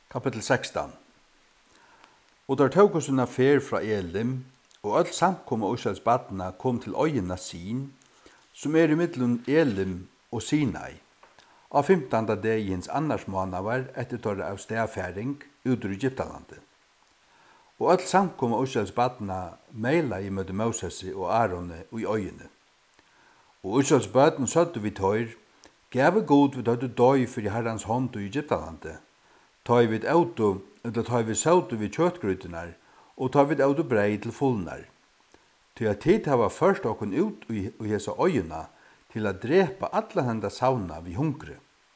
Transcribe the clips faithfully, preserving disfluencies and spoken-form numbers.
Kapitel sekstan. Og der tog oss en affær fra Elim, og alt samkom av Israels badna kom til øyena sin, som er i middelen Elim og Sinai. Av femtanda degins annars månader etter torre av stedfæring ut ur Egyptalandet. Og alt samkom av Israels badna meila i møte Moses og Arone og i øyene. Og Israels badna søtte vi tør, gave god vi tøtte døy for i herrans hånd og i Egyptalandet. Ta vid auto, eller ta vid sautu vid kjøtgrytenar, og ta vid auto brei til fullnar. Til at tid hava først okkun ut i, i hesa øyna til at drepa alla henda sauna vi hungre.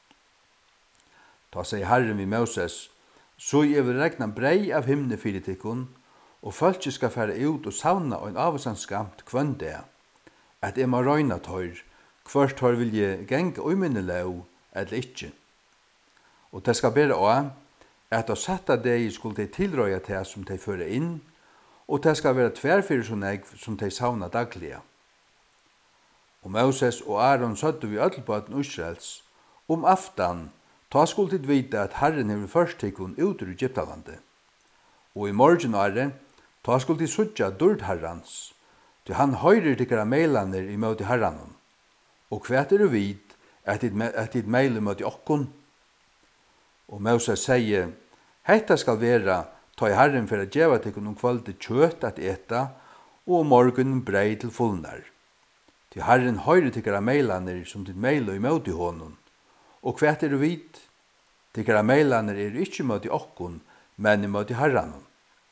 Ta seg Herren vi Moses, så jeg vil regna brei av himne fyrir tikkun, og fölkje skal fære ut og sauna og en avsanskamt kvønde, at jeg må røyna tør, hvort tør vil jeg genge uminne lov, eller ikkje. Og det skal bare også, at å sette deg skulle de tilrøye til som de fører inn, og det skal være tverfyrir som jeg som de savner daglige. Og Moses og Aaron søtte vi ødelbåten Israels, om aftan, ta skulle de vite at Herren hever først tikkun ut ur Egyptalandet. Og i morgen året, ta skulle de suttja dørd herrans, til han høyrer tikkara meilaner i møte herranen. Og hva er det vidt, at dit meiler møte okkon? Og Moses sier, hetta skal vera, ta i Herren for å djeva til om kvalitet kjøtt at eta, og om morgenen brei til fullnar. Til Herren høyre tikkara meilaner som dit meiler i møte i hånden. Og hva er det vidt? Tikkara meilaner er ikkje møte i okkon, men i møte i Herranen.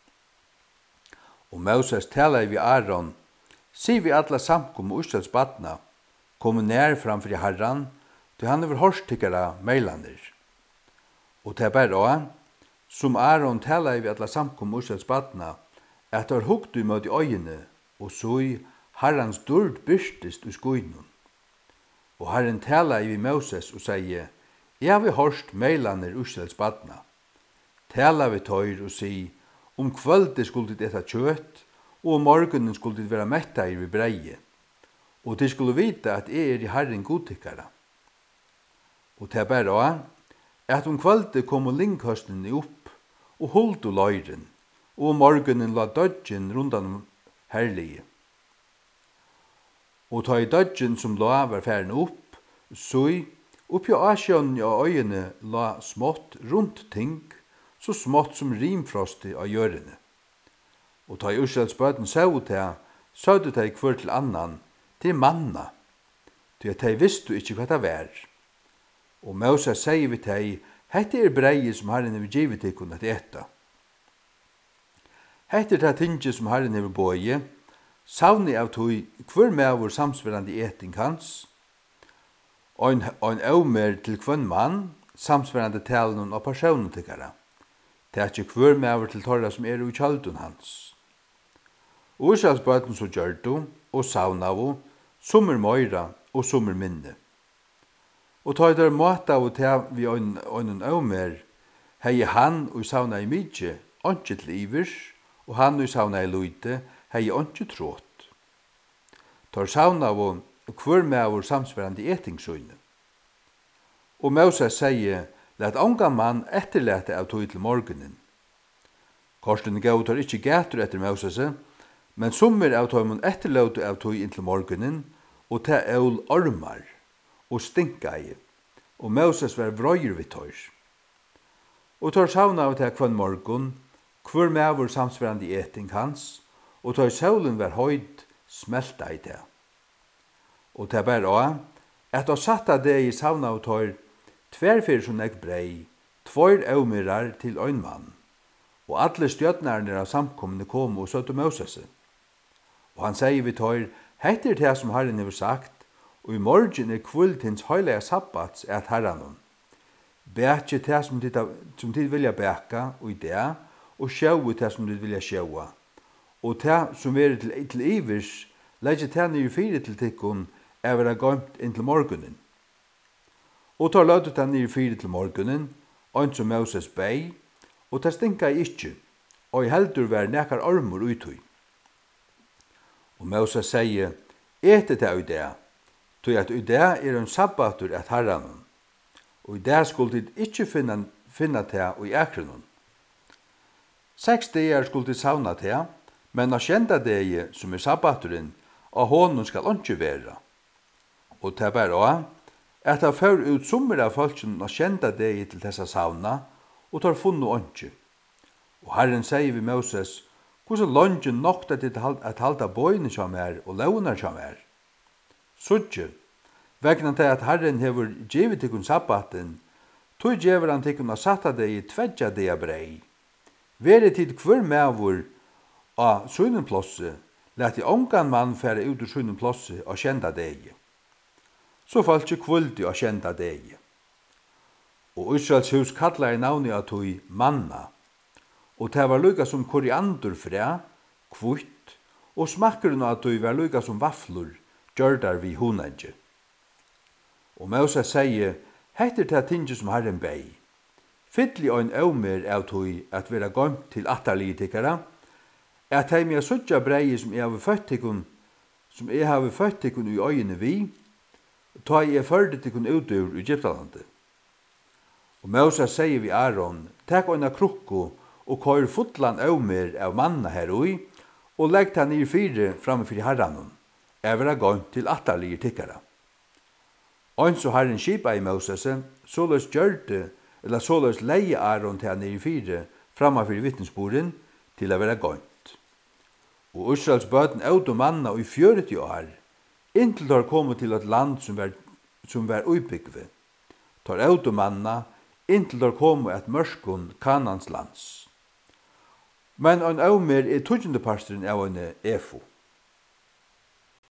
Og Moses taler vi Aaron, sier vi alla samkom og Israels badna, komme nær framfor i Herran, til han over hårst tikkara meilaner. Og det er bare også, som Aaron taler vi alle samkom Israels badna, at det var hukt i møte øyene, og så i Herrens dørd byrstest i skoinen. Og Herren taler vi Moses og sier, jeg har hørst meilaner Israels badna. Taler vi tøyr og sier, om kvöldet skulle det etta kjøtt, og om morgenen skulle det være metta i breie. Og de skulle vite at jeg er i Herren godtikkara. Og det er bare også, at om kvöldet kom og linkhøstene opp, og holdt og løyren, og om morgenen la dødgen rundan om herlige. Og ta i dødgen som la var færen opp, så i oppi asjønnen av øyene la smått rundt ting, så smått som rimfrosti av gjørene. Og ta i Israels bøten sau til, sødde de kvør til annan, til manna, til at de visste ikke hva det var. Og Moses sier vi til, hette er breie som Herren har givet til kunne etta. Hette er det tinge som Herren har bøye, savne av tog hver med vår samsvarende eting hans, og en, og en aumer til hver mann, samsvarende talen av personen til kara. Det er ikke hver med vår til torra som er i kjaldun hans. Og Israels bøten så gjør du, og savna av, summer møyra og summer minne. Og ta i der måta av til vi øynen aumer, hei han og sauna i mykje, ønske til ivers, og han og sauna i løyte, hei ønske trått. Tar sauna av hver med vår samsvarende etingsøyne. Og Moses sier, let unga mann etterlete av tog til morgenen. Korsten gav tar ikkje gater etter Moses, men summer av tog man etterlete av tog inntil morgenen, og ta eul ormar, og stinkai, og Moses var vrøyer vi tøyr. Og tar sauna av til kvann morgon, hver med vår samsvarende eting hans, og tar saulen var høyd, smelta i det. Og det er bare også, at å satta det i sauna av tøyr, tverfyr som ek brei, tvøyr eumirar til ein mann, og alle stjøtnarne av samkomne kom og søtte Moses. Og han sier vi tøyr, hette er det som Herren har sagt, og i morgen er kvöldtins høylega sabbats at herranon. Bætje det som tid, som tid vilja bæka og i det, og sjøu det som tid vilja sjøua. Og det som er til, til ivers, legge det nye fire til tikkun, er vera gømt inn til morgenen. Og tar løtet det nye fire til morgenen, og som Moses bei, og det stinka ikkje, og i heldur vær nekar ormur utøy. Og Moses sier, ete det ut det, tog at i det er en sabbatur at herranen, og i det skulle de ikke finne finna te i ekrenon. Seks dager skulle de savna te, men av kjenda degi, som er sabbaturen, av hånden skal ikke være. Og det er bare også, at det fører ut sommer av folkene av kjenda degi til dessa savna, og tar funnet åndsje. Og Herren sier vi Moses, hvordan lønge nok det til at halda bøyne som er og lovner som er. Sutje, vegna til at Herren hever givet tikkun sabbaten, tog gjever han tikkun av satta deg i tvedja deg brei. Vere tid hver mevor av sunnen plåse, let i ongan mann fære ut ur sunnen plåse og kjenda deg. Så falt ikke kvuldi og kjenda deg. Og Israels hus kallar i navni av tog manna, og det var lukka som koriandurfræ, kvutt, og smakkurinn av tog var lukka som vaflur, gjørdar vi hunandje. Og Moses sier, heter det tingi som Herren bei. Fytli ein aumer av tog at vera gømt til attarlitikara, at hei mea suttja brei som jeg har født tikkun, som jeg har født tikkun i øyene vi, ta jeg førde tikkun ut ur Egyptalandet. Og Moses sier vi Aaron, takk eina krukku, og køyr fotlan aumer av manna herui, og legg ta nir fire framfor herranon, er vera gønt til attarlige tikkara. Eins og Herren skipa i Moses, såløs gjørte, eller såløs leie Aaron ta nir fire framfor vittnesboren, til å vera gønt. Og Israels bøten auto manna i fjøreti år, inntil tar komu til et land som var, som var ubyggve. Tar auto manna, inntil tar komu et mørskun Kanans lands. Men ein aumer er tujende pastoren av en efo.